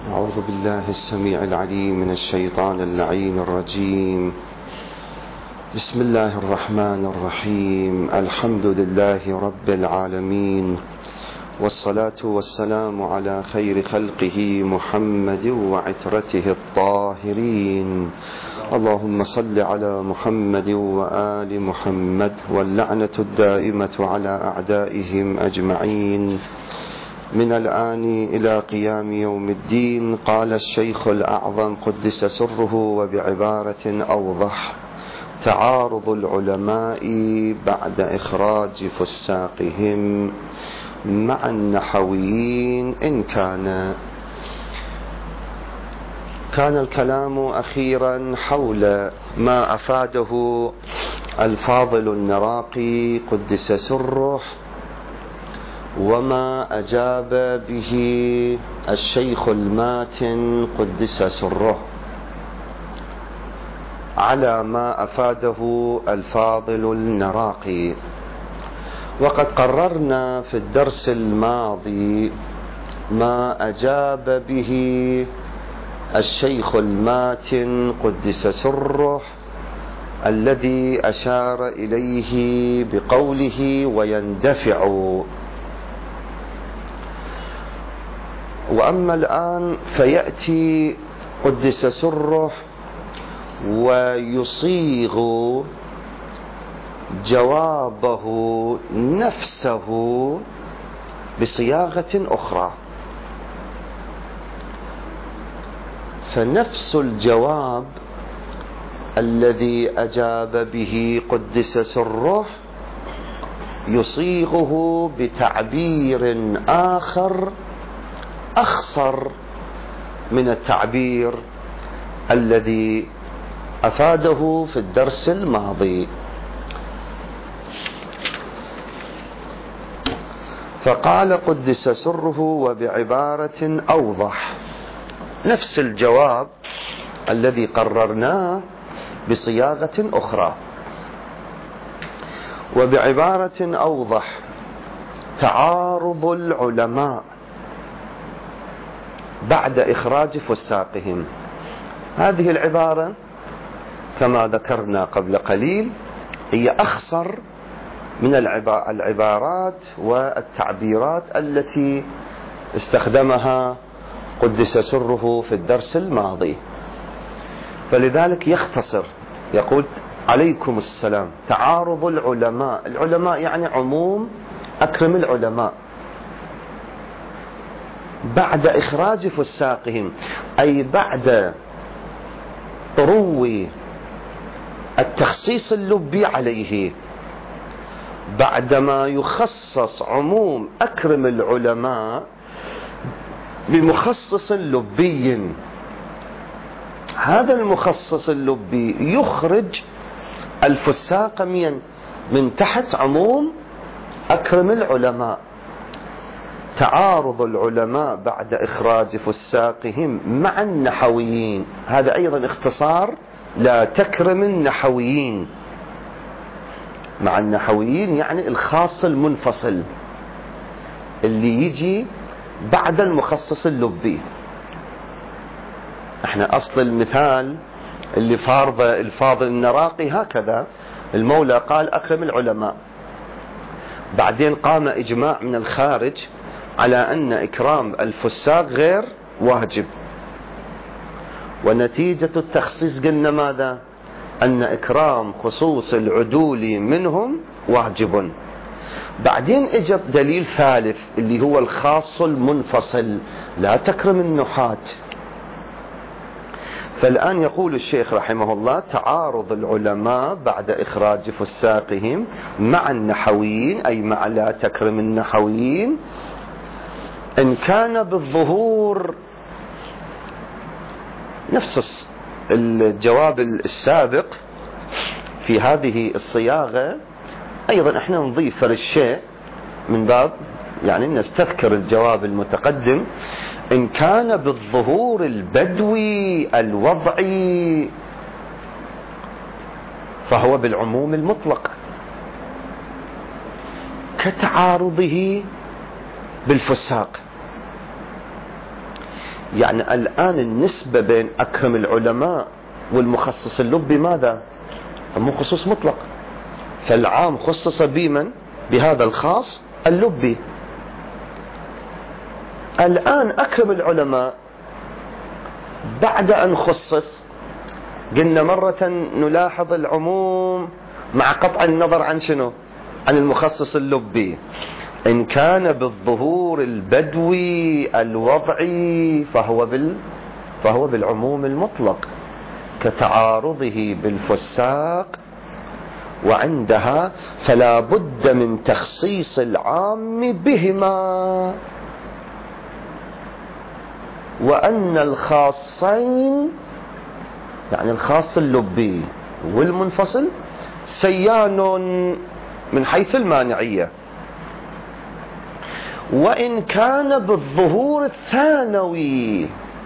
أعوذ بالله السميع العليم من الشيطان اللعين الرجيم. بسم الله الرحمن الرحيم. الحمد لله رب العالمين، والصلاة والسلام على خير خلقه محمد وعترته الطاهرين. اللهم صل على محمد وآل محمد، واللعنة الدائمة على أعدائهم أجمعين من الآن إلى قيام يوم الدين. قال الشيخ الأعظم قدس سره وبعبارة أوضح: تعارض العلماء بعد إخراج فساقهم مع النحويين. إن كان الكلام أخيرا حول ما أفاده الفاضل النراقي قدس سره، وما أجاب به الشيخ الماتن قدس سره على ما أفاده الفاضل النراقي. وقد قررنا في الدرس الماضي ما أجاب به الشيخ الماتن قدس سره، الذي أشار إليه بقوله ويندفع. وأما الآن فيأتي قدس سره ويصيغ جوابه نفسه بصياغة أخرى. فنفس الجواب الذي أجاب به قدس سره يصيغه بتعبير آخر أخصر من التعبير الذي أفاده في الدرس الماضي. فقال قدس سره وبعبارة أوضح، نفس الجواب الذي قررناه بصياغة أخرى. وبعبارة أوضح: تعارض العلماء بعد إخراج فساقهم. هذه العبارة كما ذكرنا قبل قليل هي أخصر من العبارات والتعبيرات التي استخدمها قدس سره في الدرس الماضي. فلذلك يختصر، يقول: عليكم السلام. تعارض العلماء، العلماء يعني عموم أكرم العلماء، بعد إخراج فساقهم، أي بعد طرو التخصيص اللبي عليه، بعدما يخصص عموم أكرم العلماء بمخصص لبي. هذا المخصص اللبي يخرج الفساق من تحت عموم أكرم العلماء. تعارض العلماء بعد إخراج فساقهم مع النحويين، هذا أيضا اختصار لا تكرم النحويين. مع النحويين يعني الخاص المنفصل اللي يجي بعد المخصص اللبي. احنا أصل المثال اللي فارضه الفاضل النراقي هكذا: المولى قال أكرم العلماء، بعدين قام إجماع من الخارج على أن إكرام الفساق غير واجب، ونتيجة التخصيص قلنا ماذا؟ أن إكرام خصوص العدول منهم واجب. بعدين اجى دليل ثالث اللي هو الخاص المنفصل، لا تكرم النحاة. فالآن يقول الشيخ رحمه الله: تعارض العلماء بعد إخراج فساقهم مع النحويين، أي مع لا تكرم النحويين، إن كان بالظهور. نفس الجواب السابق في هذه الصياغة، أيضا احنا نضيف الشيء من باب يعني نستذكر الجواب المتقدم. إن كان بالظهور البدوي الوضعي فهو بالعموم المطلق، كتعارضه بالفساق. يعني الآن النسبة بين أكرم العلماء والمخصص اللبي ماذا؟ مو خصوص مطلق، فالعام خصص بمن؟ بهذا الخاص اللبي. الآن أكرم العلماء بعد أن خصص، قلنا مرة نلاحظ العموم مع قطع النظر عن شنو؟ عن المخصص اللبي. إن كان بالظهور البدوي الوضعي فهو بالعموم المطلق كتعارضه بالفساق، وعندها فلا بد من تخصيص العام بهما، وأن الخاصين يعني الخاص اللبي والمنفصل سيان من حيث المانعية. وإن كان بالظهور الثانوي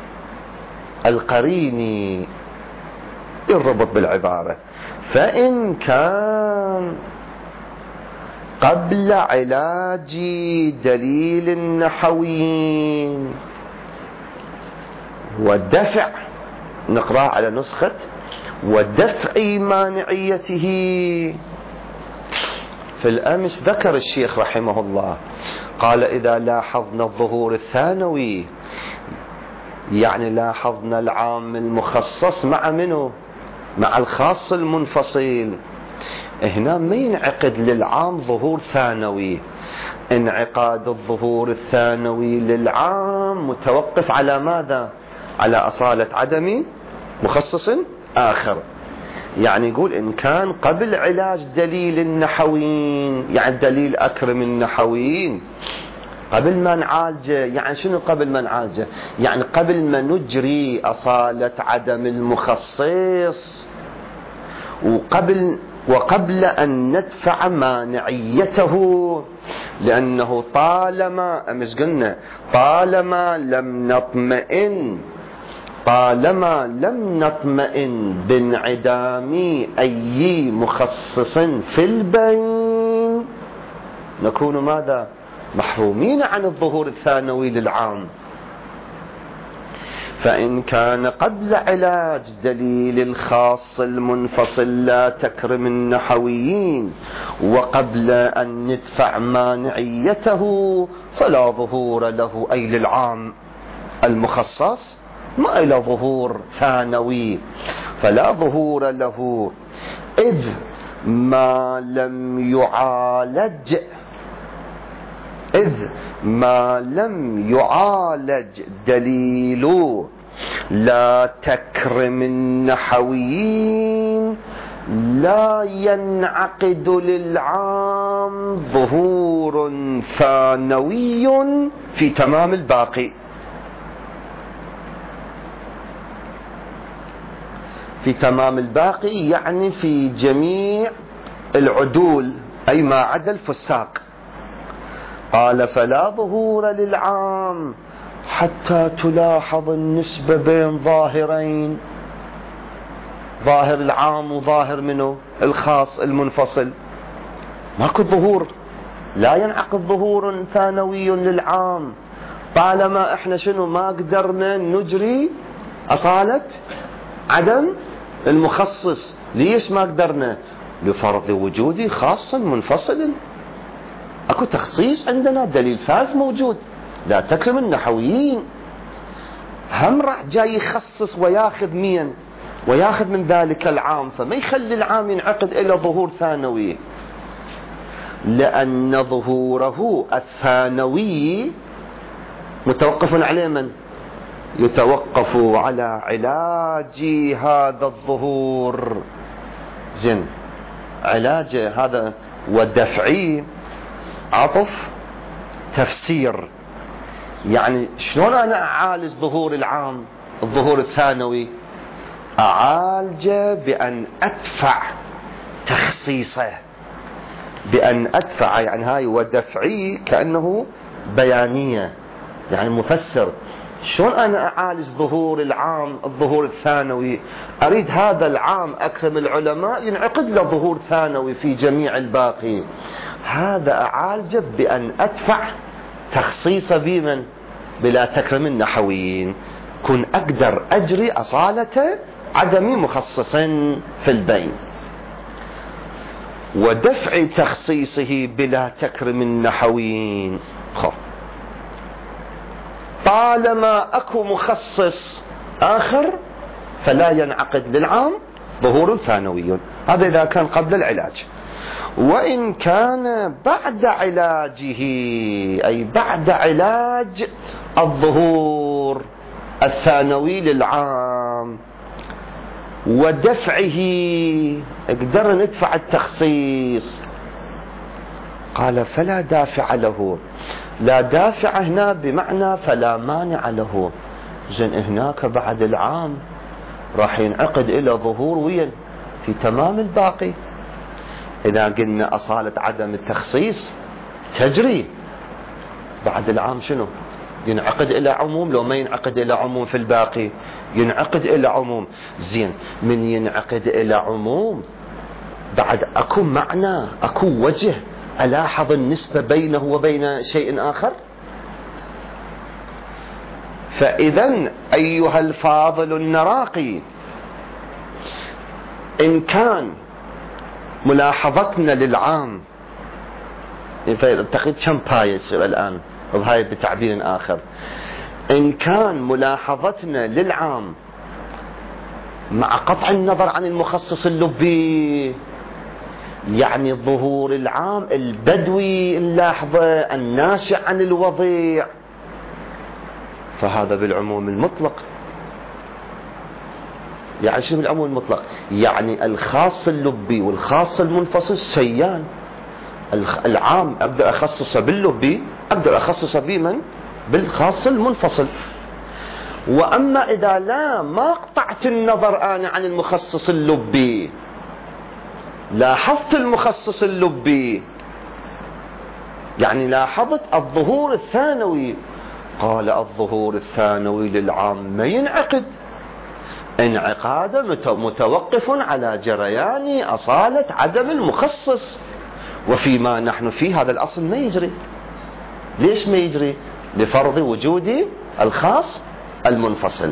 القريني الربط بالعبارة، فإن كان قبل علاج دليل النحويين ودفع، نقرأ على نسخة ودفع مانعيته. في الأمس ذكر الشيخ رحمه الله قال إذا لاحظنا الظهور الثانوي يعني لاحظنا العام المخصص مع منه؟ مع الخاص المنفصل. هنا ما ينعقد للعام ظهور ثانوي، انعقاد الظهور الثانوي للعام متوقف على ماذا؟ على أصالة عدم مخصص آخر. يعني يقول إن كان قبل علاج دليل النحويين، يعني دليل أكرم النحويين قبل ما نعالجه، يعني شنو قبل ما نعالجه؟ يعني قبل ما نجري أصالة عدم المخصص، وقبل أن ندفع مانعيته، لأنه طالما أمس قلنا طالما لم نطمئن بانعدام أي مخصص في البين نكون ماذا؟ محرومين عن الظهور الثانوي للعام. فإن كان قبل علاج دليل الخاص المنفصل لا تكرم النحويين وقبل أن ندفع مانعيته فلا ظهور له، أي للعام المخصص ما إلى ظهور ثانوي، فلا ظهور له إذ ما لم يعالج دليل لا تكرم النحويين لا ينعقد للعام ظهور ثانوي في تمام الباقي. في تمام الباقي يعني في جميع العدول، أي ما عدا الفساق. قال فلا ظهور للعام حتى تلاحظ النسبة بين ظاهرين، ظاهر العام وظاهر منه الخاص المنفصل. ماكو ظهور، لا ينعقد ظهور ثانوي للعام طالما احنا شنو ما قدرنا نجري أصالة عدم المخصص. ليش ما قدرنا؟ لفرض وجود خاص منفصل. اكو تخصيص عندنا، دليل ثالث موجود لا تكرم النحويين. هم راح جاي يخصص وياخذ مين؟ وياخذ من ذلك العام، فما يخلي العام ينعقد إلى ظهور ثانوي، لأن ظهوره الثانوي متوقف على من؟ يتوقف على علاج هذا الظهور. زين، علاج هذا ودفعي عطف تفسير. يعني شلون أنا أعالج ظهور العام الظهور الثانوي؟ أعالجه بأن أدفع تخصيصه، بأن أدفع، يعني هاي ودفعي كأنه بيانية، يعني مفسر. شلون أنا أعالج ظهور العام الظهور الثانوي؟ أريد هذا العام أكرم العلماء ينعقد له ظهور ثانوي في جميع الباقي. هذا أعالجه بأن أدفع تخصيص بمن؟ بلا تكرم النحويين. يكون أقدر أجري أصالة عدم مخصص في البين، ودفع تخصيصه بلا تكرم النحويين. طالما أكو مخصص آخر فلا ينعقد للعام ظهور ثانوي، هذا إذا كان قبل العلاج. وإن كان بعد علاجه، أي بعد علاج الظهور الثانوي للعام ودفعه، اقدر ندفع التخصيص، قال فلا دافع له. لا دافع هنا بمعنى فلا مانع له. زين هناك بعد العام راح ينعقد إلى ظهور وين في تمام الباقي. إذا قلنا أصالة عدم التخصيص تجري بعد العام، شنو ينعقد إلى عموم؟ لو ما ينعقد إلى عموم في الباقي ينعقد إلى عموم. زين من ينعقد إلى عموم بعد أكو معنى، أكو وجه ألاحظ النسبة بينه وبين شيء آخر. فإذا أيها الفاضل النراقي، إن كان ملاحظتنا للعام، أعتقد كم بايس الآن وهاي بتعبير آخر، إن كان ملاحظتنا للعام مع قطع النظر عن المخصص اللبي، يعني ظهور العام البدوي اللحظة الناشئ عن الوضيع، فهذا بالعموم المطلق. يعني شنو بالعموم المطلق؟ يعني الخاص اللبي والخاص المنفصل شيئان. العام أقدر أخصصه باللبي، أقدر أخصصه بمن؟ بالخاص المنفصل. وأما إذا لا ما قطعت النظر أنا عن المخصص اللبي، لاحظت المخصص اللبي، يعني لاحظت الظهور الثانوي، قال الظهور الثانوي للعام ما ينعقد، انعقاده متوقف على جريان أصالة عدم المخصص، وفيما نحن فيه هذا الأصل ما يجري. ليش ما يجري؟ لفرض وجود الخاص المنفصل.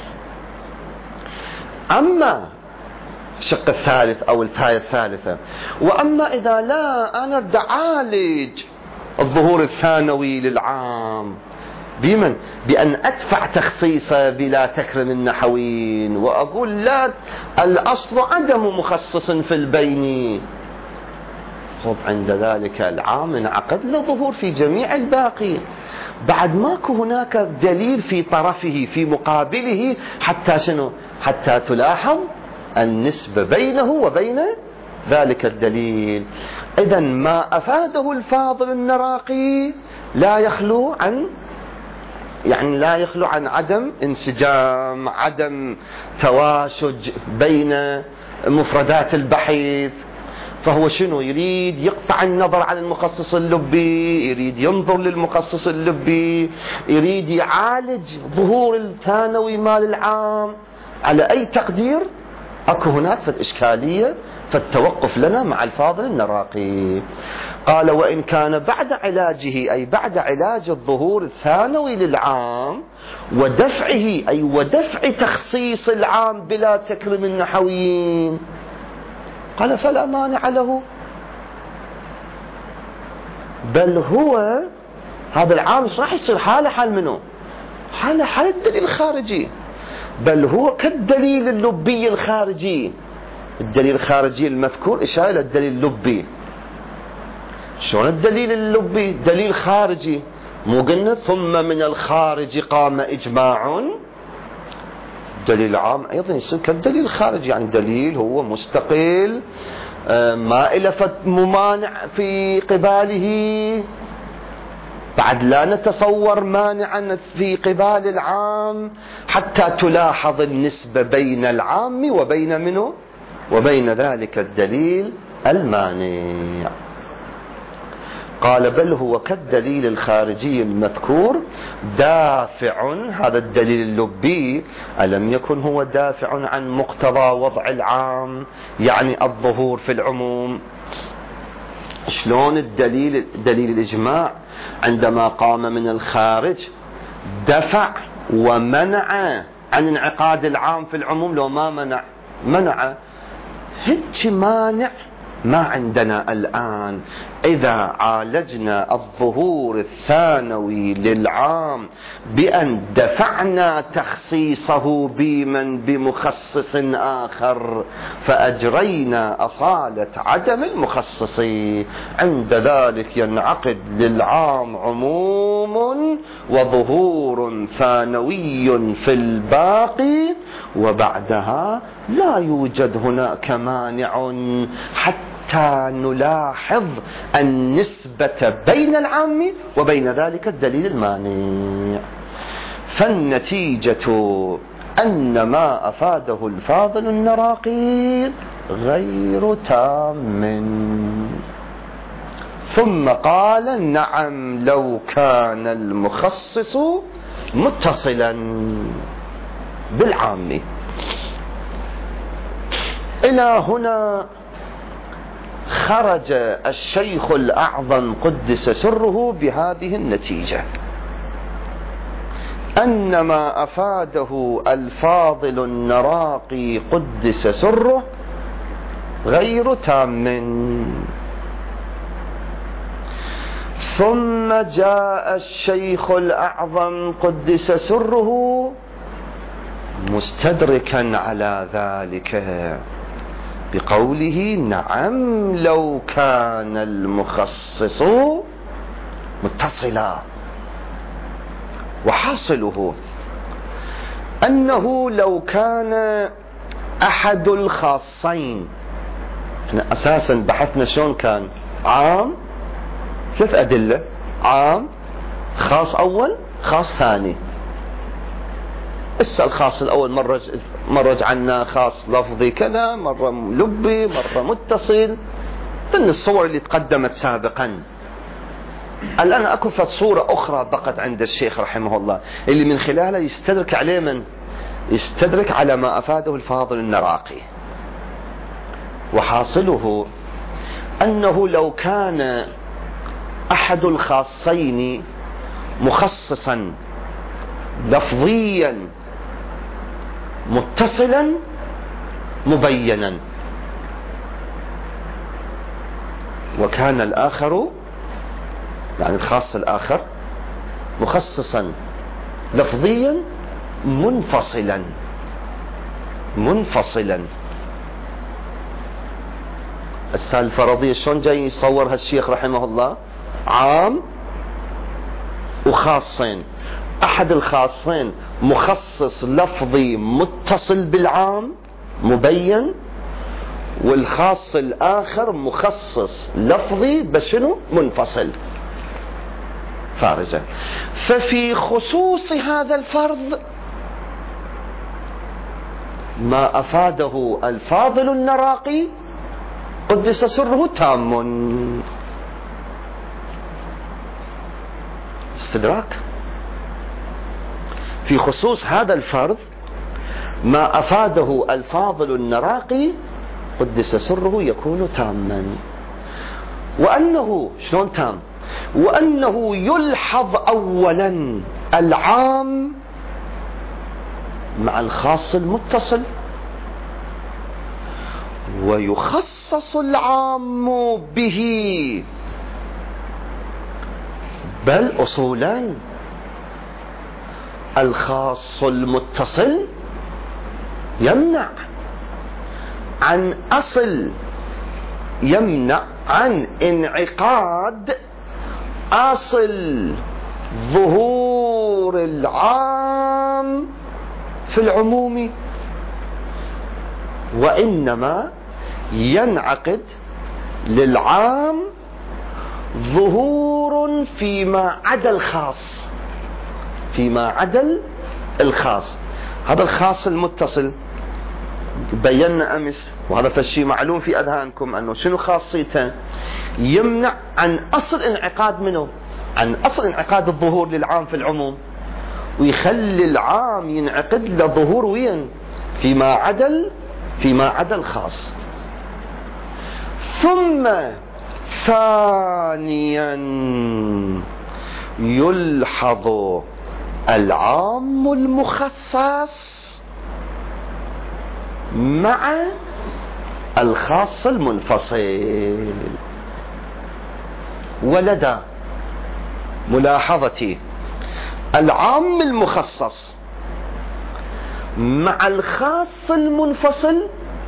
أما الشق الثالث أو الفائدة الثالثة، وأما إذا لا أنا بدي أعالج الظهور الثانوي للعام بمن؟ بأن أدفع تخصيصه بلا تكرم النحويين، وأقول لا الأصل عدم مخصص في البين، خب عند ذلك العام انعقد له ظهور في جميع الباقي، بعد ماكو هناك دليل في طرفه في مقابله حتى شنو؟ حتى تلاحظ النسبة بينه وبين ذلك الدليل. إذا ما أفاده الفاضل النراقي لا يخلو عن، يعني لا يخلو عن عدم انسجام، عدم تواشج بين مفردات البحث. فهو شنو يريد؟ يقطع النظر عن المخصص اللبي، يريد ينظر للمخصص اللبي، يريد يعالج ظهور الثانوي مال العام على أي تقدير. أكو هناك فالإشكالية، فالتوقف لنا مع الفاضل النراقي. قال وإن كان بعد علاجه، أي بعد علاج الظهور الثانوي للعام ودفعه، أي ودفع تخصيص العام بلا تكرم النحويين، قال فلا مانع له، بل هو هذا العام راح يصير حاله حال منه؟ حال الدليل الخارجي، بل هو كالدليل اللبي الخارجي. الدليل الخارجي المذكور إشارة إلى الدليل اللبي. شلون الدليل اللبي؟ دليل خارجي، مو قلنا ثم من الخارج قام إجماع؟ الدليل العام أيضا يصير كالدليل الخارجي، يعني دليل هو مستقل ما إلى ممانع في قباله، بعد لا نتصور مانعا في قبال العام حتى تلاحظ النسبة بين العام وبين منه وبين ذلك الدليل المانع. قال بل هو كالدليل الخارجي المذكور دافع، هذا الدليل اللبي ألم يكن هو دافع عن مقتضى وضع العام، يعني الظهور في العموم. شلون الدليل الإجماع عندما قام من الخارج دفع ومنع عن انعقاد العام في العموم. لو ما منع هيك مانع ما عندنا الآن. إذا عالجنا الظهور الثانوي للعام بأن دفعنا تخصيصه بمخصص آخر فأجرينا أصالة عدم المخصص، عند ذلك ينعقد للعام عموم وظهور ثانوي في الباقي، وبعدها لا يوجد هناك مانع حتى نلاحظ النسبة بين العام وبين ذلك الدليل المانع. فالنتيجة أن ما أفاده الفاضل النراقي غير تام. ثم قال نعم لو كان المخصص متصلا بالعام. إلى هنا خرج الشيخ الأعظم قدس سره بهذه النتيجة، أن ما أفاده الفاضل النراقي قدس سره غير تام. ثم جاء الشيخ الأعظم قدس سره مستدركا على ذلك بقوله نعم لو كان المخصص متصلا. وحاصله أنه لو كان أحد الخاصين، احنا أساسا بحثنا شلون كان عام، 3 أدلة: عام، خاص أول، خاص ثاني. الخاص الأول مرج عنا خاص لفظي كذا، مرة لبي، مرة متصل، ضمن الصور اللي تقدمت سابقا. الآن أكو صورة أخرى بقت عند الشيخ رحمه الله اللي من خلالها يستدرك عليه من يستدرك على ما أفاده الفاضل النراقي. وحاصله أنه لو كان أحد الخاصين مخصصا لفظيا متصلا مبينا، وكان الآخر يعني الخاص الآخر مخصصا لفظيا منفصلا. السالفة الفرضية شلون جاي يصورها الشيخ رحمه الله؟ عام وخاصين، أحد الخاصين مخصص لفظي متصل بالعام مبين، والخاص الآخر مخصص لفظي بس شنو؟ منفصل فارجا. ففي خصوص هذا الفرض ما أفاده الفاضل النراقي قدس سره تام. استدراك في خصوص هذا الفرض ما أفاده الفاضل النراقي قدس سره يكون تاما. وأنه شلون تام؟ وأنه يلحظ أولا العام مع الخاص المتصل، ويخصص العام به، بل أصولا الخاص المتصل يمنع عن انعقاد أصل ظهور العام في العموم، وإنما ينعقد للعام ظهور فيما عدا الخاص. هذا الخاص المتصل بينا أمس، وهذا فالشيء معلوم في أذهانكم أنه شنو خاصيته؟ يمنع عن أصل انعقاد منه، عن أصل انعقاد الظهور للعام في العموم، ويخلي العام ينعقد لظهور وين؟ فيما عدا الخاص. ثم ثانيا يلحظ العام المخصص مع الخاص المنفصل. ولدى ملاحظتي العام المخصص مع الخاص المنفصل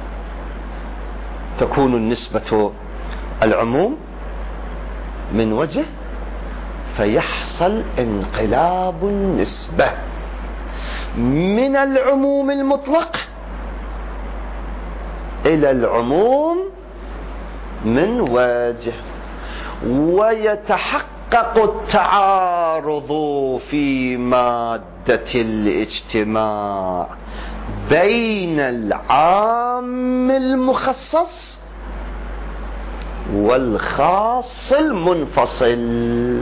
تكون النسبة العموم من وجه، فيحصل انقلاب النسبة من العموم المطلق إلى العموم من وجه، ويتحقق التعارض في مادة الاجتماع بين العام المخصص والخاص المنفصل،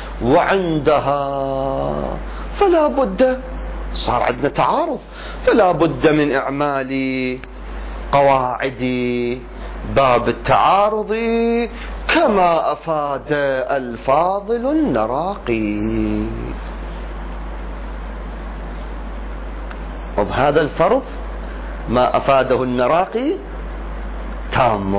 وعندها فلا بد، صار عندنا تعارض، فلا بد من إعمال قواعد باب التعارض كما أفاد الفاضل النراقي. وبهذا الفرض ما أفاده النراقي تام.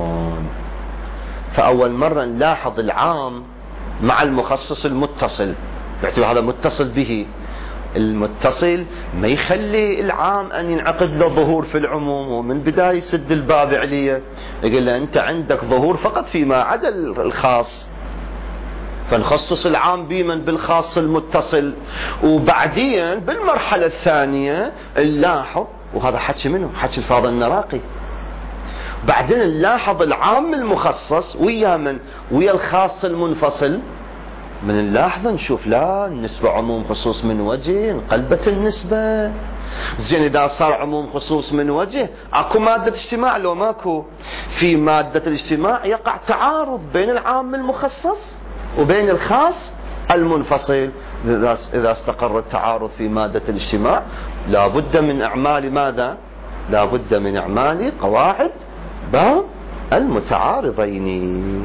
فأول مرة نلاحظ العام مع المخصص المتصل، يعتبر هذا متصل به. المتصل ما يخلي العام أن ينعقد له ظهور في العموم، ومن بداية يسد الباب عليه، يقول له أنت عندك ظهور فقط فيما عدا الخاص، فنخصص العام بمن بالخاص المتصل. وبعدين بالمرحلة الثانية نلاحظ، وهذا حكي منه، حكي الفاضل النراقي، بعدين نلاحظ العام المخصص ويا من؟ ويا الخاص المنفصل. من اللحظة نشوف لا، النسبة عموم خصوص من وجه، انقلبت النسبة. زين إذا صار عموم خصوص من وجه، اكو مادة اجتماع لو ماكو؟ في مادة الاجتماع يقع تعارض بين العام المخصص وبين الخاص المنفصل. إذا استقر التعارض في مادة الاجتماع لا بد من إعمال ماذا؟ لا بد من إعمال قواعد باب المتعارضين.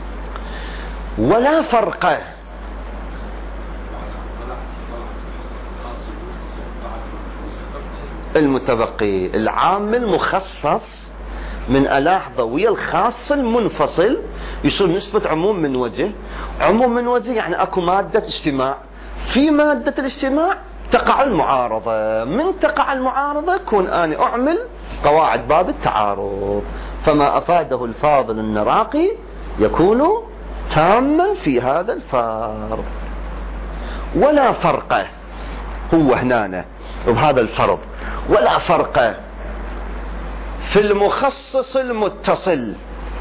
ولا فرق المتبقي العام المخصص من ألاحظة ويا الخاص المنفصل يصير نسبة عموم من وجه. عموم من وجه يعني أكو مادة اجتماع، في مادة الاجتماع تقع المعارضة، من تقع المعارضة كون أنا أعمل قواعد باب التعارض. فما أفاده الفاضل النراقي يكون تاما في هذا الفرض. ولا فرق، هو هنا وبهذا الفرض ولا فرق في المخصص المتصل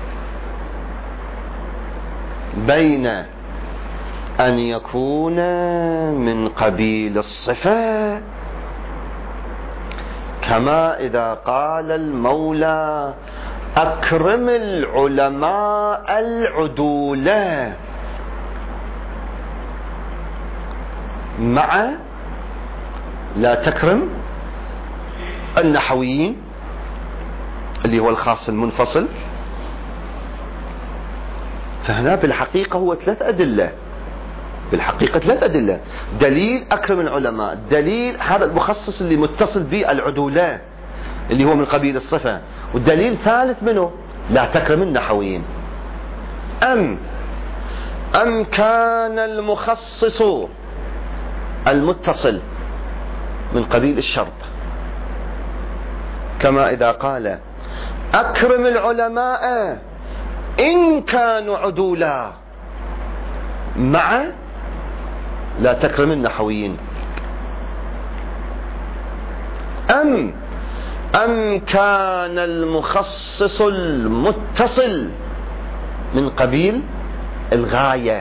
بين أن يكون من قبيل الصفة، كما إذا قال المولى أكرم العلماء العدولة، مع لا تكرم النحويين اللي هو الخاص المنفصل. فهنا بالحقيقة هو ثلاث أدلة، بالحقيقة ثلاث أدلة. دليل أكرم العلماء، دليل هذا المخصص اللي متصل به العدولة اللي هو من قبيل الصفة، والدليل ثالث منه لا تكرم النحويين. أم كان المخصص المتصل من قبيل الشرط، كما إذا قال أكرم العلماء إن كانوا عدولا، مع لا تكرم النحويين. أم كان المخصص المتصل من قبيل الغاية،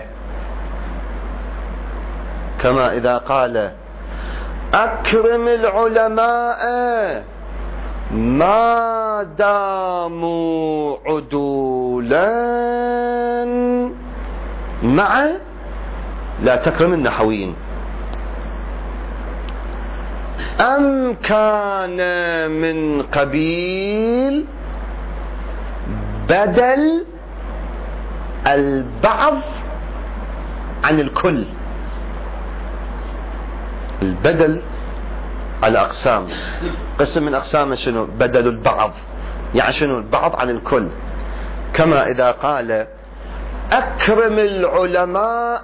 كما إذا قال أكرم العلماء ما داموا عدولا، مع لا تكرم النحويين. أم كان من قبيل بدل البعض عن الكل، البدل على أقسام، قسم من أقسامه شنو؟ بدل البعض، يعني شنو؟ البعض عن الكل. كما إذا قال أكرم العلماء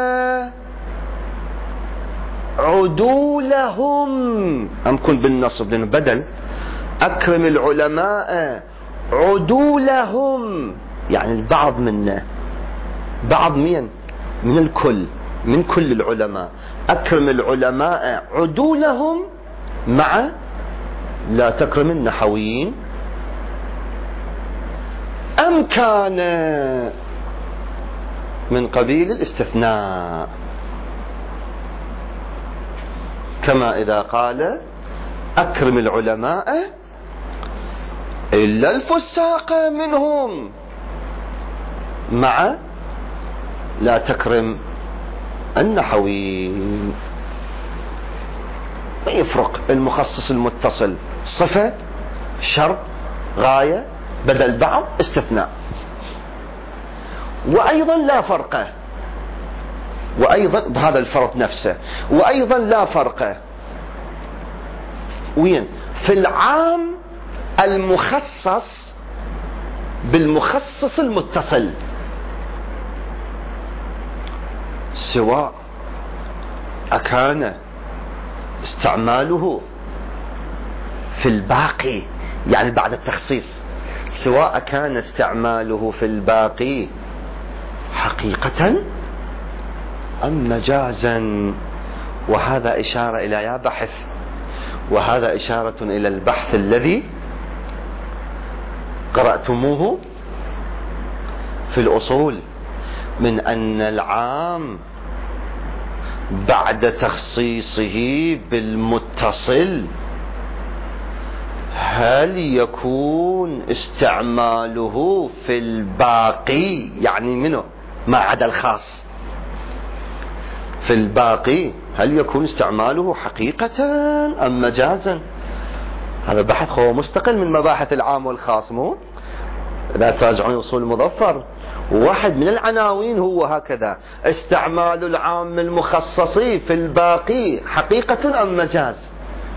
عدولهم، أمكن بالنصب لأنه بدل. أكرم العلماء عدولهم يعني البعض منه، بعض من الكل، من كل العلماء. أكرم العلماء عدولهم مع لا تكرم النحويين. أم كان من قبيل الاستثناء، كما إذا قال أكرم العلماء إلا الفساق منهم مع لا تكرم النحويين. ما يفرق المخصص المتصل، صفة، شرط، غاية، بدل بعض، استثناء. وأيضا لا فرق، وأيضا بهذا الفرق نفسه، وأيضا لا فرق وين؟ في العام المخصص بالمخصص المتصل، سواء أكان استعماله في الباقي يعني بعد التخصيص، سواء كان استعماله في الباقي حقيقة أم مجازا. وهذا إشارة إلى يا بحث، وهذا إشارة إلى البحث الذي قرأتموه في الأصول، من أن العام بعد تخصيصه بالمتصل هل يكون استعماله في الباقي يعني منه ما عدا الخاص، في الباقي هل يكون استعماله حقيقة أم مجازا؟ هذا بحث هو مستقل من مباحث العام والخاص. مو لا تراجعون أصول المظفر، واحد من العناوين هو هكذا: استعمال العام المخصص في الباقي حقيقة أم مجاز.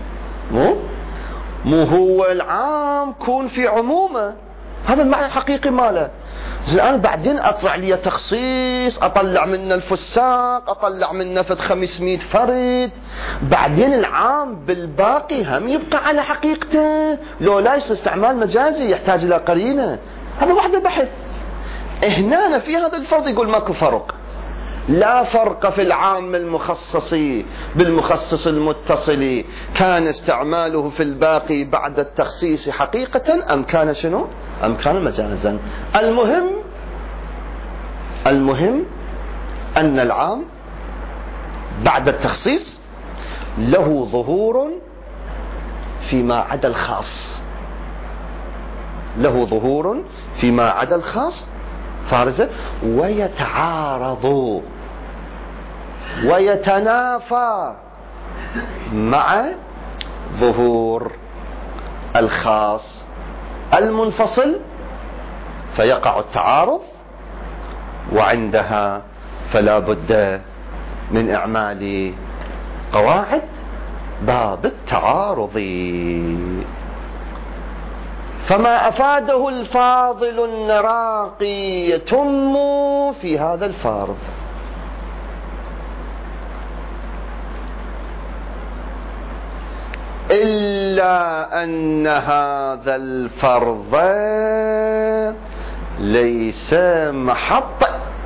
مو هو العام كون في عمومه، هذا المعنى الحقيقي ماله. الآن بعدين أطلع لي تخصيص، أطلع منه الفساق، أطلع منه فد 500 فرد، بعدين العام بالباقي هم يبقى على حقيقته، لو لا استعمال مجازي يحتاج إلى قرينة. هذا واحد البحث. هنا في هذا الفرض يقول ماكو فرق، لا فرق في العام المخصص بالمخصص المتصل، كان استعماله في الباقي بعد التخصيص حقيقة أم كان شنو؟ أم كان مجازا. المهم أن العام بعد التخصيص له ظهور فيما عدا الخاص، له ظهور فيما عدا الخاص فارزة، ويتعارض ويتنافى مع ظهور الخاص المنفصل، فيقع التعارض، وعندها فلا بد من إعمال قواعد باب التعارض. فما أفاده الفاضل النراقي يتم في هذا الفرض. إلا أن هذا الفرض ليس محط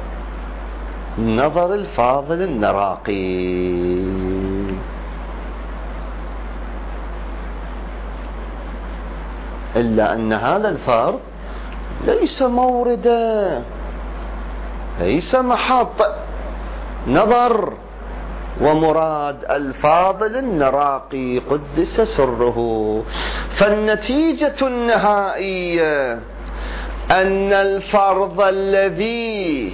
نظر الفاضل النراقي، إلا أن هذا الفرض ليس موردا، ليس محط نظر ومراد الفاضل النراقي قدس سره. فالنتيجة النهائية أن الفرض الذي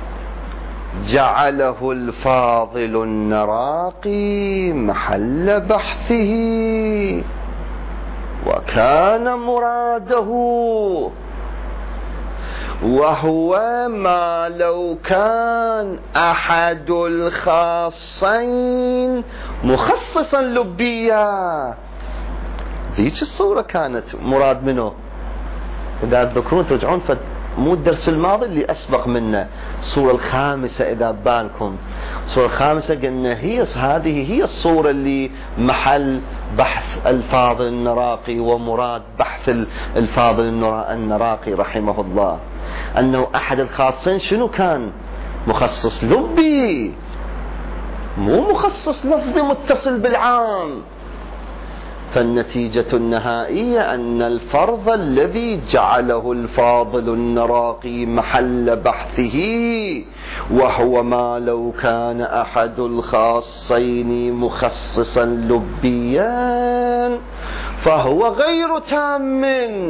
جعله الفاضل النراقي محل بحثه وكان مراده وهو ما لو كان أحد الخاصين مخصصا لبيا. ذيك الصورة كانت مراد منه. إذا تذكرون ترجعون مو الدرس الماضي اللي أسبق منه، الصورة الخامسة إذا بالكم، الصورة الخامسة قلنا هذه هي الصورة اللي محل بحث الفاضل النراقي ومراد بحث الفاضل النراقي رحمه الله، أنه أحد الخاصين شنو كان؟ مخصص لبي، مو مخصص لفظي متصل بالعام. فالنتيجة النهائية أن الفرض الذي جعله الفاضل النراقي محل بحثه وهو ما لو كان أحد الخاصين مخصصا لبيا فهو غير تام.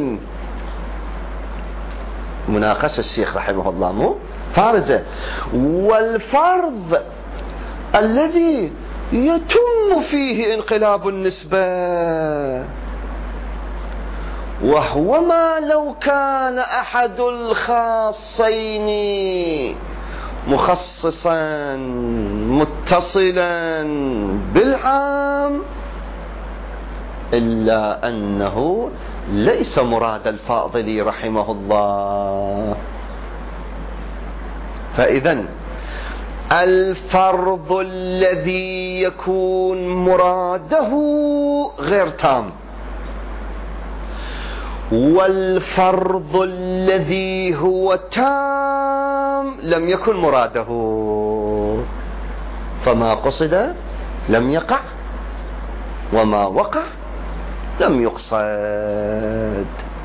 مناقشة الشيخ رحمه الله مو فارجة. والفرض الذي يتم فيه انقلاب النسبة وهو ما لو كان أحد الخاصين مخصصا متصلا بالعام، إلا أنه ليس مراد الفاضل رحمه الله. فإذن الفرض الذي يكون مراده غير تام، والفرض الذي هو تام لم يكن مراده، فما قصد لم يقع وما وقع لم يقصد.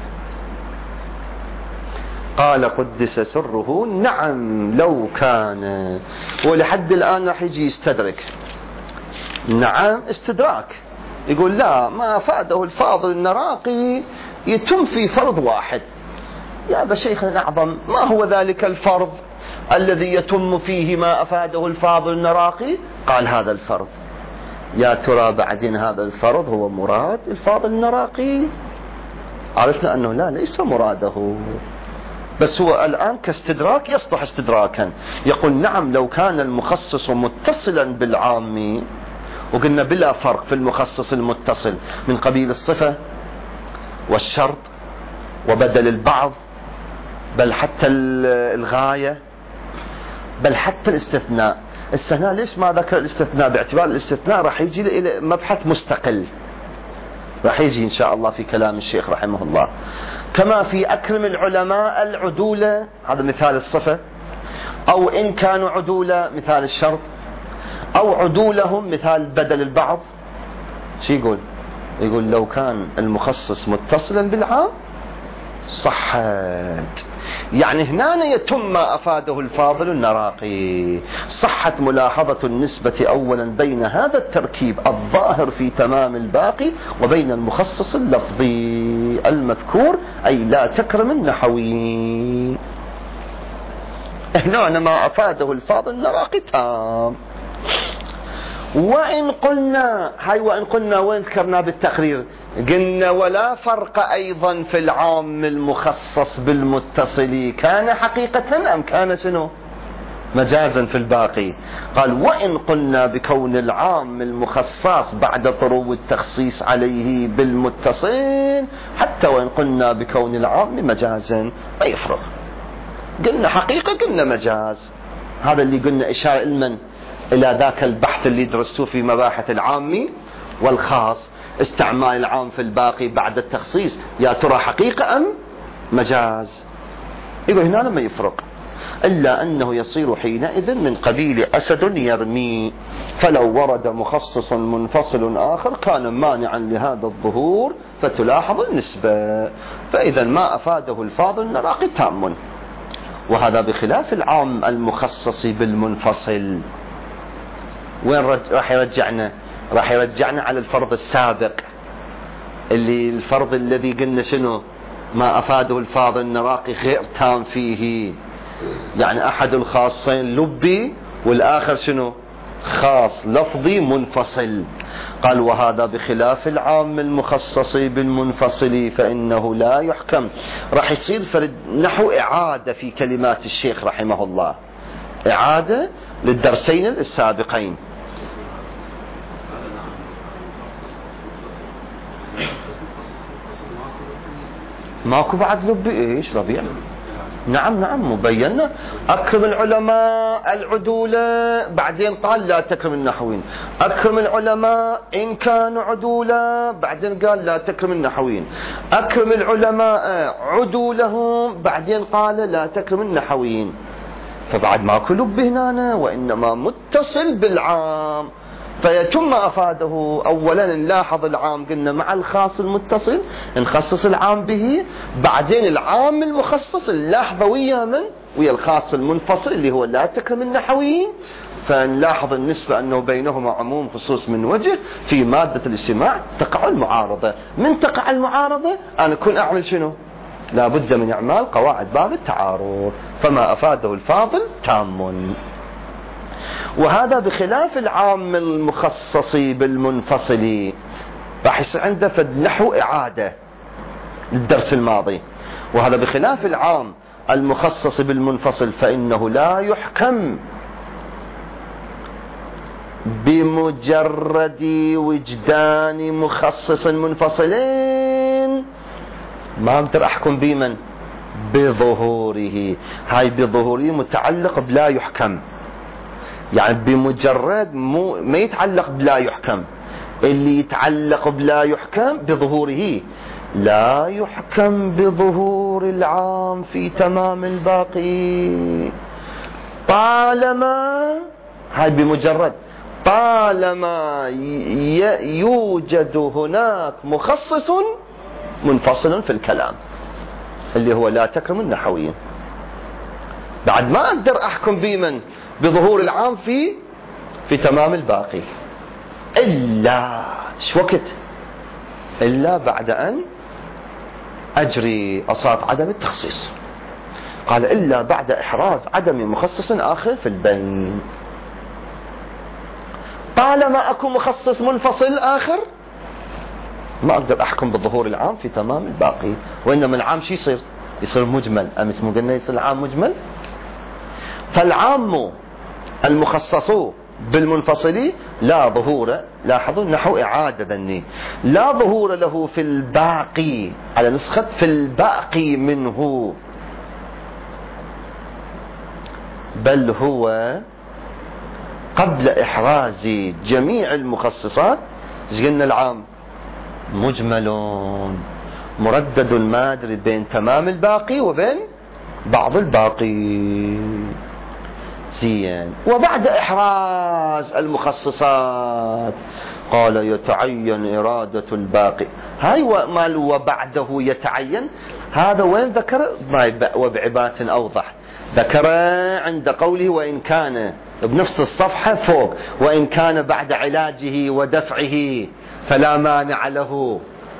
قال قدس سره نعم لو كان، ولحد الآن راح يجي يستدرك. نعم استدراك، يقول لا ما أفاده الفاضل النراقي يتم في فرض واحد. يا أبا شيخنا الأعظم ما هو ذلك الفرض الذي يتم فيه ما أفاده الفاضل النراقي؟ قال هذا الفرض. يا ترى بعدين هذا الفرض هو مراد الفاضل النراقي؟ عرفنا أنه لا ليس مراده، بس هو الآن كاستدراك يصلح استدراكا. يقول نعم لو كان المخصص متصلا بالعام، وقلنا بلا فرق في المخصص المتصل من قبيل الصفة والشرط وبدل البعض، بل حتى الغاية، بل حتى الاستثناء. السنة ليش ما ذكر الاستثناء؟ باعتبار الاستثناء راح يجي إلى مبحث مستقل، راح يجي إن شاء الله في كلام الشيخ رحمه الله. كما في أكرم العلماء العدولة، هذا مثال الصفة، أو إن كانوا عدولة مثال الشرط، أو عدولهم مثال بدل البعض. شو يقول؟ يقول لو كان المخصص متصلا بالعام صحت، يعني هنا يتم ما أفاده الفاضل النراقي. صحت ملاحظة النسبة أولا بين هذا التركيب الظاهر في تمام الباقي وبين المخصص اللفظي المذكور، أي لا تكرم النحوي. هنا ما أفاده الفاضل النراقي تام. وإن قلنا وين ذكرنا بالتقرير؟ قلنا ولا فرق أيضا في العام المخصص بالمتصل، كان حقيقة أم كان شنو مجازا في الباقي. قال وإن قلنا بكون العام المخصص بعد طرو التخصيص عليه بالمتصل، حتى وإن قلنا بكون العام مجازا ما يفرق. قلنا حقيقة قلنا مجاز. هذا اللي قلنا إشارة إلى ذاك البحث اللي درستوه في مباحث العام والخاص، استعمال العام في الباقي بعد التخصيص، يا ترى حقيقة أم مجاز؟ يقول هنا لما يفرق، إلا أنه يصير حينئذ من قبيل أسد يرمي، فلو ورد مخصص منفصل آخر كان مانعا لهذا الظهور فتلاحظ النسبة. فإذا ما أفاده الفاضل النراقي تام، وهذا بخلاف العام المخصص بالمنفصل. وين راح يرجعنا؟ راح يرجعنا على الفرض السابق، اللي الفرض الذي قلنا شنو ما أفاده الفاضل النراقي غير تام فيه، يعني أحد الخاصين لبي والآخر شنو خاص لفظي منفصل. قال وهذا بخلاف العام المخصص بالمنفصل فإنه لا يحكم. راح يصير فرد نحو إعادة في كلمات الشيخ رحمه الله، إعادة للدرسين السابقين. ماكو بعد لب ايش ربيع؟ نعم مبينة. أكرم العلماء العدولة، بعدين قال لا تكرم النحوين. أكرم العلماء إن كانوا عدولة، بعدين قال لا تكرم النحوين. أكرم العلماء عدولهم، بعدين قال لا تكرم النحوين. فبعد ماكو لب هنا، وإنما متصل بالعام. فيتم أفاده. أولا نلاحظ العام قلنا مع الخاص المتصل نخصص العام به، بعدين العام المخصص نلاحظه ويا من؟ ويا الخاص المنفصل اللي هو لا تكرم النحويين. فنلاحظ النسبة أنه بينهما عموم خصوص من وجه. في مادة الاجتماع تقع المعارضة. من تقع المعارضة أنا كن أعمل شنو؟ لا بد من إعمال قواعد باب التعارض. فما أفاده الفاضل تام. وهذا بخلاف العام المخصص بالمنفصل. راح يصير عنده فد نحو إعادة للدرس الماضي. وهذا بخلاف العام المخصص بالمنفصل فإنه لا يحكم بمجرد وجدان مخصص منفصلين. ما أقدر أحكم بمن؟ بظهوره. هاي بظهوره متعلق بلا يحكم، يعني بمجرد ما يتعلق بلا يحكم. اللي يتعلق بلا يحكم بظهوره. لا يحكم بظهور العام في تمام الباقي طالما، هاي بمجرد طالما يوجد هناك مخصص منفصل في الكلام اللي هو لا تكرم النحويين. بعد ما أقدر أحكم بمن؟ بظهور العام في تمام الباقي. إلا شو وقت؟ إلا بعد أن أجري أصات عدم التخصيص. قال إلا بعد إحراز عدم مخصص آخر في البين. طالما أكو مخصص منفصل آخر ما أقدر أحكم بظهور العام في تمام الباقي. وإنما العام شي يصير مجمل. أمس مو قلنا يصير العام مجمل؟ فالعام المخصص بالمنفصل لا ظهور، لاحظوا نحو إعادة ذني، لا ظهور له في الباقي، على نسخة في الباقي منه، بل هو قبل إحراز جميع المخصصات. قلنا العام مجمل مردد ما أدري بين تمام الباقي وبين بعض الباقي. زين. وبعد إحراز المخصصات قال يتعين إرادة الباقي. هاي مال وبعده يتعين، هذا وين ذكر؟ وبعبارة أوضح ذكر عند قوله وإن كان بنفس الصفحة فوق، وإن كان بعد علاجه ودفعه فلا مانع له.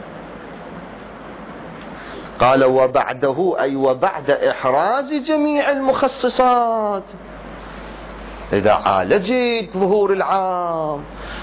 قال وبعده أي وبعد إحراز جميع المخصصات. إذا عالجت ظهور العام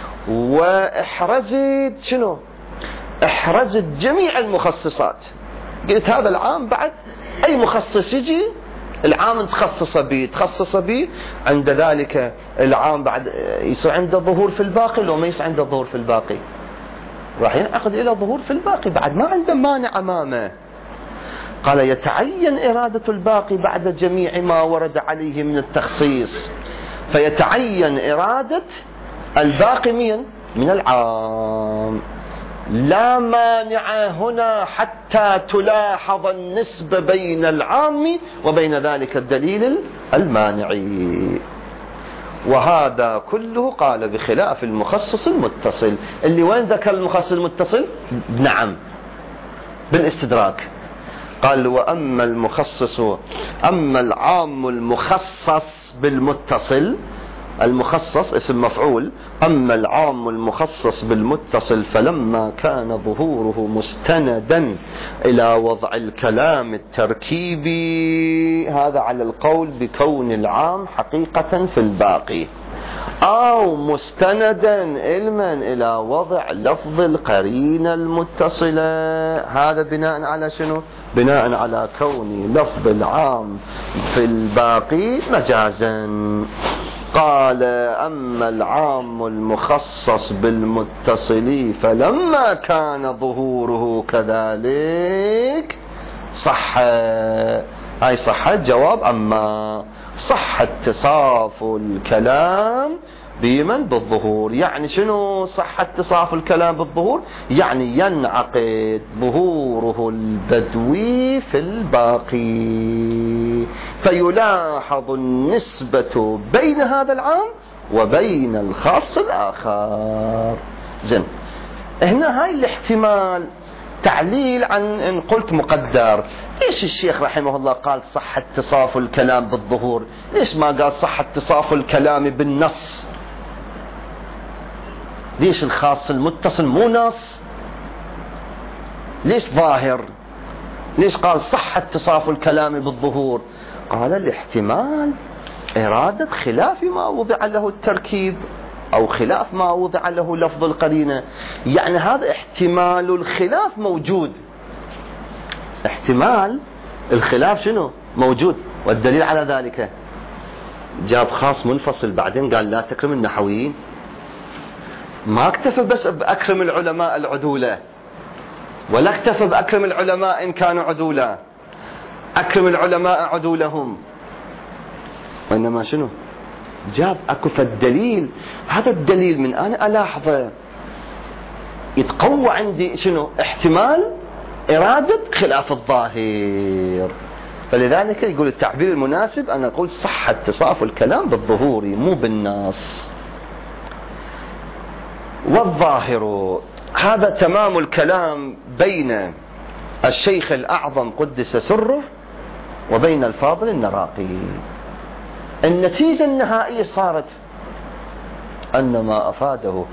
وإحرزت شنو؟ إحرزت جميع المخصصات. قلت هذا العام بعد أي مخصص يجي العام تخصص به، عند ذلك العام بعد يصير عنده ظهور في الباقي. لو ما يصير عنده ظهور في الباقي راح ينعقد إلى ظهور في الباقي، بعد ما عنده مانع أمامه. قال يتعين إرادة الباقي بعد جميع ما ورد عليه من التخصيص. فيتعين إرادة الباقي من العام. لا مانع هنا حتى تلاحظ النسبة بين العام وبين ذلك الدليل المانعي. وهذا كله قال بخلاف المخصص المتصل. اللي وين ذكر المخصص المتصل؟ نعم بالاستدراك. قال وأما المخصص، أما العام المخصص بالمتصل، المخصص اسم مفعول، أما العام المخصص بالمتصل فلما كان ظهوره مستندا إلى وضع الكلام التركيبي، هذا على القول بكون العام حقيقة في الباقي. أو مستندا علما إلى وضع لفظ القرينة المتصلة. هذا بناء على شنو؟ بناء على كون لفظ العام في الباقي مجازا. قال أما العام المخصص بالمتصل فلما كان ظهوره كذلك صح. هاي صح الجواب. أما صح اتصاف الكلام بمن بالظهور. يعني شنو صح اتصاف الكلام بالظهور؟ يعني ينعقد ظهوره البدوي في الباقي، فيلاحظ النسبة بين هذا العام وبين الخاص الآخر. زين، هنا هاي الاحتمال تعليل عن إن قلت مقدر. ليش الشيخ رحمه الله قال صح اتصاف الكلام بالظهور؟ ليش ما قال صح اتصاف الكلام بالنص؟ ليش الخاص المتصل مو نص؟ ليش ظاهر؟ ليش قال صح اتصاف الكلام بالظهور؟ قال الاحتمال إرادة خلاف ما وضع له التركيب أو خلاف ما وضع له لفظ القرينة. يعني هذا احتمال الخلاف موجود. احتمال الخلاف شنو؟ موجود. والدليل على ذلك جاب خاص منفصل بعدين قال لا تكرم النحويين. ما اكتفى بس بأكرم العلماء العدولة، ولا اكتفى بأكرم العلماء إن كانوا عدولا، أكرم العلماء عدولهم، وإنما شنو؟ جاب أكو الدليل. هذا الدليل من أنا ألاحظه يتقوى عندي شنو؟ احتمال إرادة خلاف الظاهر. فلذلك يقول التعبير المناسب أن نقول صح اتصاف الكلام بالظهور مو بالنص. والظاهر هذا تمام الكلام بين الشيخ الأعظم قدس سره وبين الفاضل النراقي. النتيجة النهائية صارت أن ما أفاده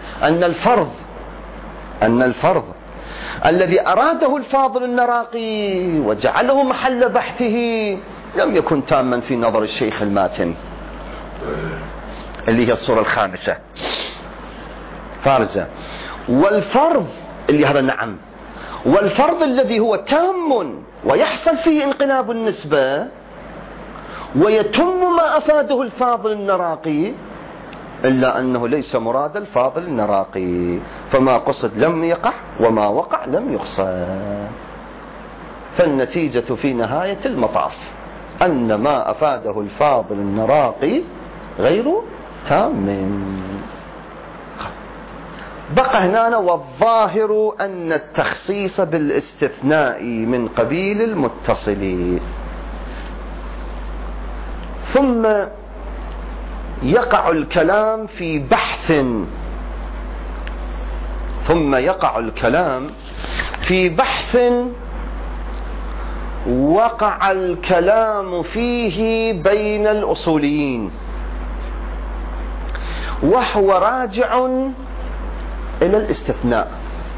أن الفرض الذي أراده الفاضل النراقي وجعله محل بحثه لم يكن تاما في نظر الشيخ الماتن، اللي هي الصورة الخامسة فارزة. والفرض اللي هذا نعم، والفرض الذي هو تام ويحصل فيه انقلاب النسبة ويتم ما أفاده الفاضل النراقي، إلا أنه ليس مراد الفاضل النراقي، فما قصد لم يقع وما وقع لم يقصد. فالنتيجة في نهاية المطاف أن ما أفاده الفاضل النراقي غير تام. بقى هنا والظاهر أن التخصيص بالاستثناء من قبيل المتصل. ثم يقع الكلام في بحث وقع الكلام فيه بين الأصوليين، وهو راجع إلى الاستثناء.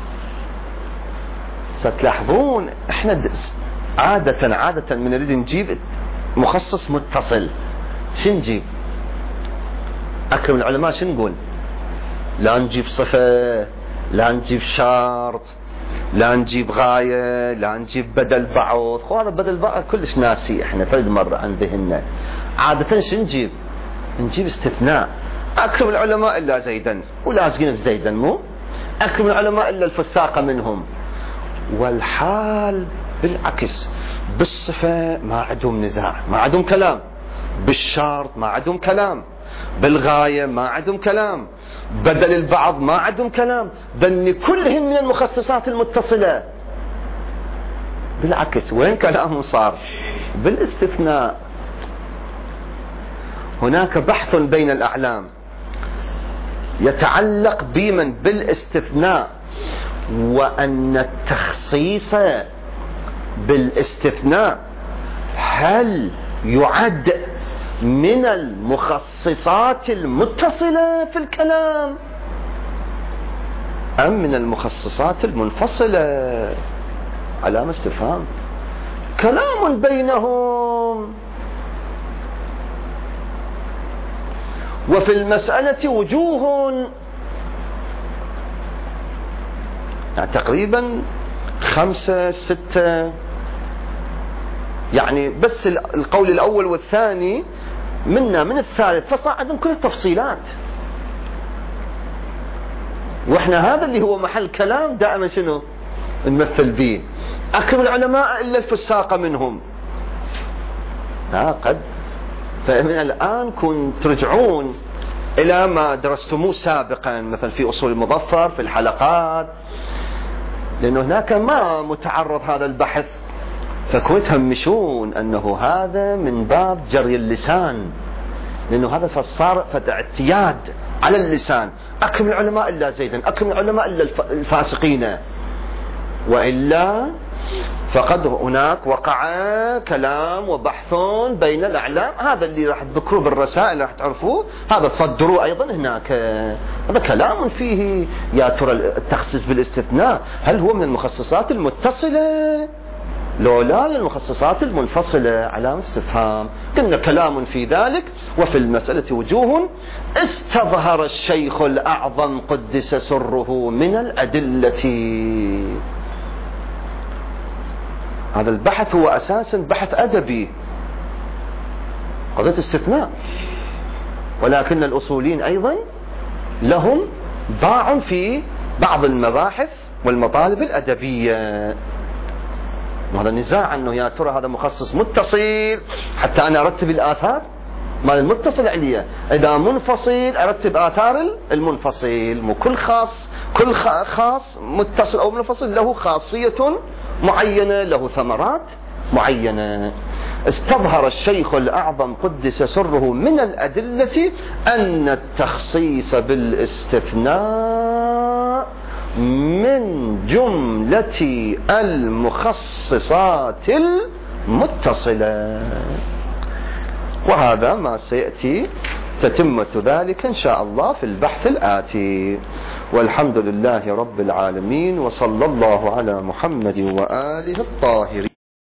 ستلاحظون احنا عادة من نريد نجيب مخصص متصل شن نجيب؟ أكرم العلماء شن نقول؟ لا نجيب صفة، لا نجيب شرط، لا نجيب غاية، لا نجيب بدل بعض. هذا بدل بعض كلش ناسي احنا فرد مرة عن ذهننا. عادة شن نجيب؟ نجيب استثناء. أكرم العلماء إلا زيدا، ولازقين في زيدا، مو أكرم العلماء إلا الفساقة منهم. والحال بالعكس، بالصفة ما عندهم نزاع، ما عندهم كلام، بالشرط ما عندهم كلام، بالغاية ما عندهم كلام، بدل البعض ما عندهم كلام، بل كلهم من المخصصات المتصلة. بالعكس وين كلامهم صار؟ بالاستثناء. هناك بحث بين الأعلام يتعلق بمن بالاستثناء، وأن التخصيص بالاستثناء هل يعد من المخصصات المتصلة في الكلام أم من المخصصات المنفصلة؟ علامة استفهام. كلام بينهم. وفي المسألة وجوه، يعني تقريبا 5 6، يعني بس القول الأول والثاني من الثالث فصاعدا كل التفصيلات. واحنا هذا اللي هو محل كلام دائما شنو نمثل به. أكثر العلماء إلا الفساق منهم. قد فمن الآن كنت ترجعون إلى ما درستموه سابقا مثلا في أصول المظفر في الحلقات، لأنه هناك ما متعرض هذا البحث، فكنت تهمشون أنه هذا من باب جري اللسان، لأنه هذا فصار اعتياد على اللسان. أكرم العلماء إلا زيدا، أكرم العلماء إلا الفاسقين، وإلا فقد هناك وقع كلام وبحث بين الأعلام. هذا اللي راح تذكروه بالرسائل راح تعرفوه، هذا صدروه أيضا هناك. هذا كلام فيه يا ترى التخصيص بالاستثناء هل هو من المخصصات المتصلة لو لا المخصصات المنفصلة؟ علامة استفهام. قلنا كلام في ذلك. وفي المسألة وجوه استظهر الشيخ الأعظم قدس سره من الأدلة. هذا البحث هو أساسا بحث أدبي، قضية استثناء، ولكن الأصوليين أيضا لهم باع في بعض المباحث والمطالب الأدبية. وهذا النزاع أنه يا ترى هذا مخصص متصل حتى أنا أرتب الآثار مال المتصل عليه، إذا منفصل أرتب آثار المنفصل. مو كل خاص متصل أو منفصل له خاصية معينة، له ثمرات معينة. استظهر الشيخ الأعظم قدس سره من الأدلة أن التخصيص بالاستثناء من جملة المخصصات المتصلة. وهذا ما سيأتي تتمة ذلك إن شاء الله في البحث الآتي. والحمد لله رب العالمين، وصلى الله على محمد وآله الطاهرين.